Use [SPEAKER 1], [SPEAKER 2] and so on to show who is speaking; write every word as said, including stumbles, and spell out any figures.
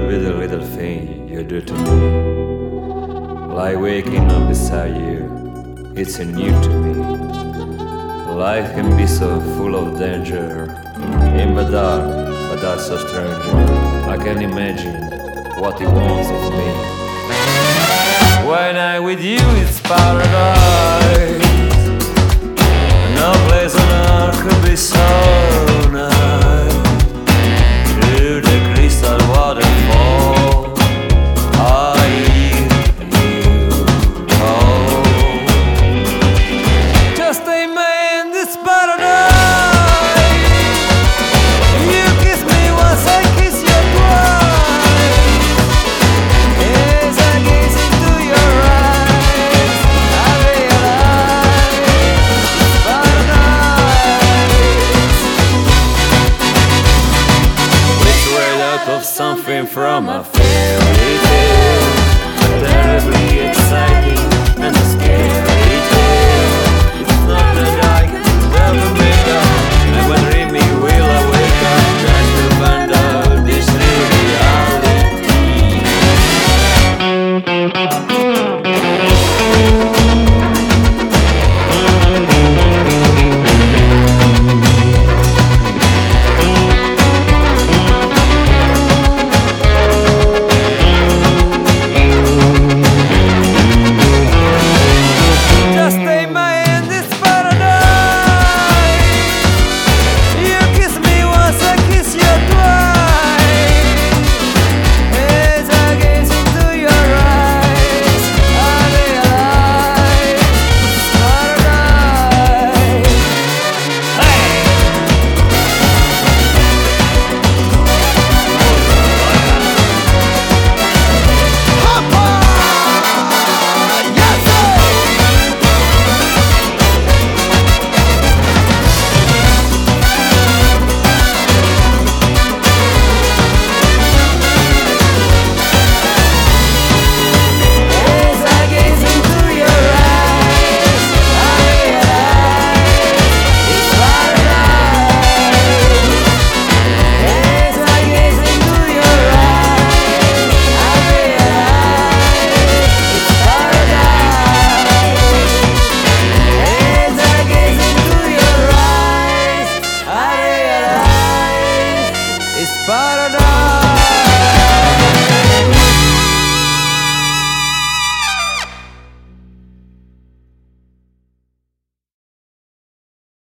[SPEAKER 1] with the little thing you do to me. Like waking up beside you, it's new to me. Life can be so full of danger, in the dark, but that's so strange. I can imagine what he wants of me. When I'm with you, it's paradise. No place on earth could be so nice. To the crystal waterfall, I hear you call. Just a man, this paradise. You kiss me once, I kiss you twice. As I gaze into your eyes, I realize it's paradise. It's right out of something from a fairy tale, terribly exciting.